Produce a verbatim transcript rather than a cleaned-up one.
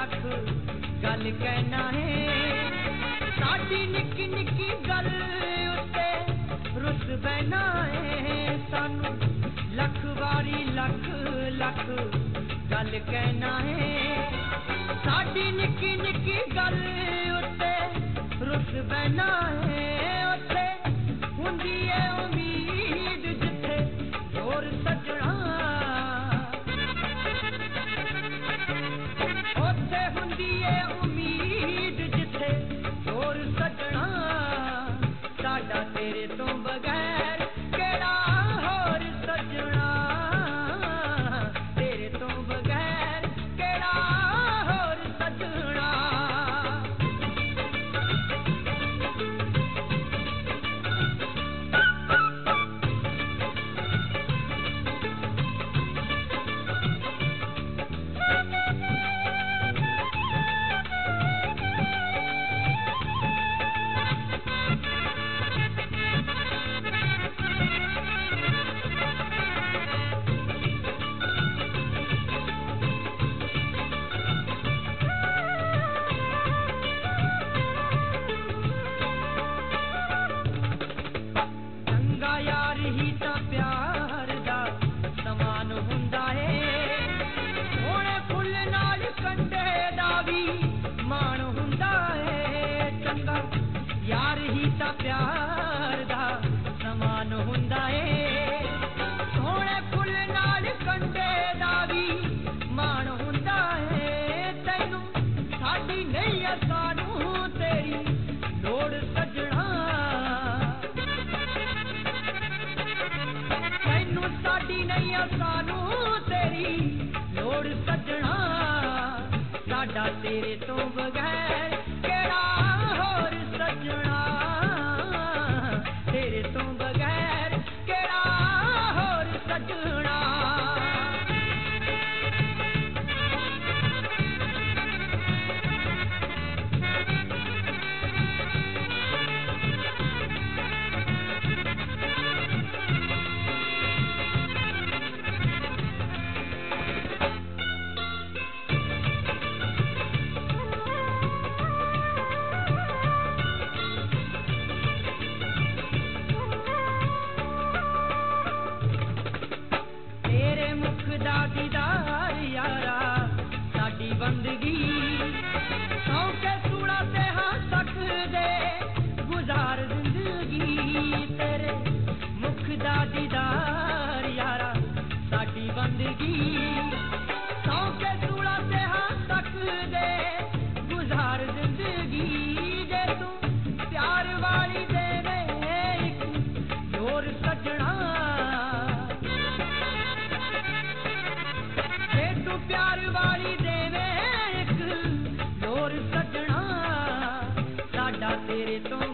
लख गल कहना है साडी निक्की निक्की गल उत्ते रुस बहना है सानू लख वारी लख लख गल कहना है साडी निक्की निक्की गल उत्ते रुस बहना है उत्ते हुंदी है उम्मीद जिथे जोर सजना उत्ते हुंदी है उम्मीद जिथे जोर सजना साडा तेरे तो बगैर केड़ा होर सजना तेरे तो बगैर केड़ा होर सजना प्यार दा समान हुंदा है सोहणे फुल नाल कंडे दा भी मान हुंदा है तैनू साडी नहीं आ सानू तेरी लोड़ सजना तैनू साडी नहीं आ सानू तेरी लोड़ सजना साडा तेरे तो बगैर केड़ा होर सजना तेरे तो बगैर केड़ा होर सजना दीदार यारा साडी बंदगी सौ के सूड़ा ते हाँ सकदे गुजार जिंदगी तेरे मुख दा दीदार यारा साडी बंदगी सौ के सूड़ा ते हाँ सकदे गुजार जिंदगी जे तू प्यार वाली देवे एक जोर सजना प्यार वाली देवे एक लोर सजना साडा तेरे तो